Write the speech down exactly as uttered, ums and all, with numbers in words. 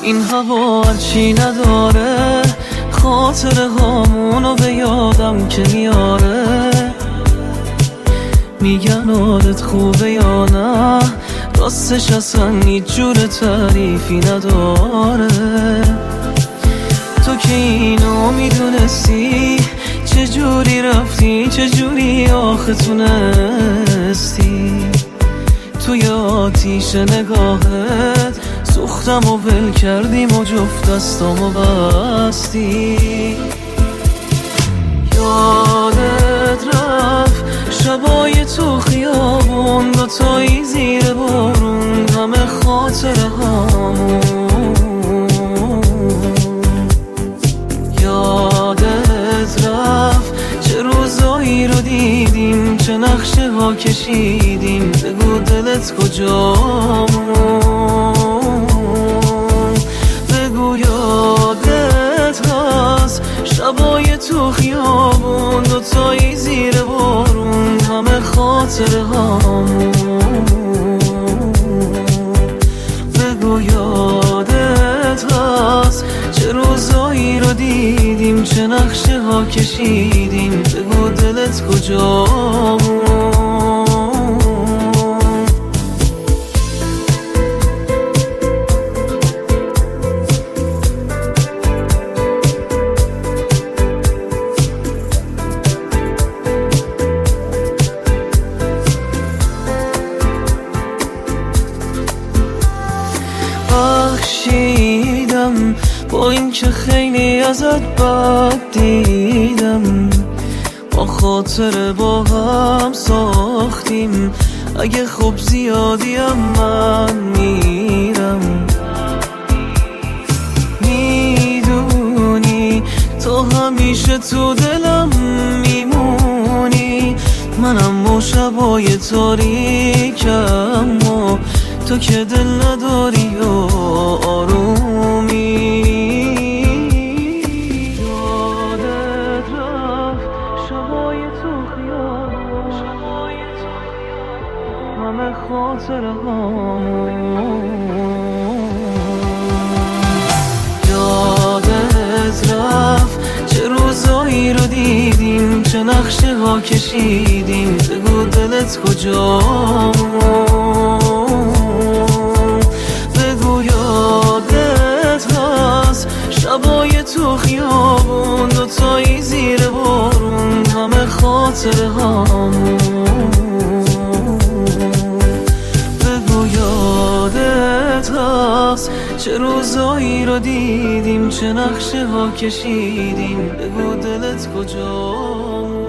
این هوا هرچی نداره خاطره هامونو به یادم که میاره. میگن حالت خوبه یا نه، راستش اصلا هیچ جور تعریفی نداره. تو که اینو میدونستی چجوری رفتی، چجوری آخه تونستی توی آتیش نگاهت سوختم و ول کردیم و جفت دستامو بستی. یادت رفت شبای تو خیابون، دوتایی زیر بارون، همه خاطره هامون. یادت رفت چه روزایی رو دیدیم، چه نقشه ها کشیدیم، بگو دلت کجامون. بگو یادت هست شبای تو خیابون، دوتایی زیر بارون، همه خاطره هامون. بگو یادت هست چه روزایی رو دیدیم، چه نقشه ها کشیدیم، بگو دلت کجامون. بخشیدم با این که خیلی ازت بد دیدم، ما خاطره با هم ساختیم، اگه خوب زیادیم من میرم. میدونی تو همیشه تو دلم میمونی، منم و شبای تاریکم و تو که دل نداری و آرومی. یادت رفت شبای تو خیابون، همه خاطره هامون. یادت رفت چه روزایی رو دیدیم، چه نقشه ها کشیدیم، بگو دلت کجامون. شبای تو خیابون، دوتایی زیر بارون، همه خاطره هامون. بگو یادت هست چه روزایی رو دیدیم، چه نقشه ها کشیدیم، بگو دلت کجامون.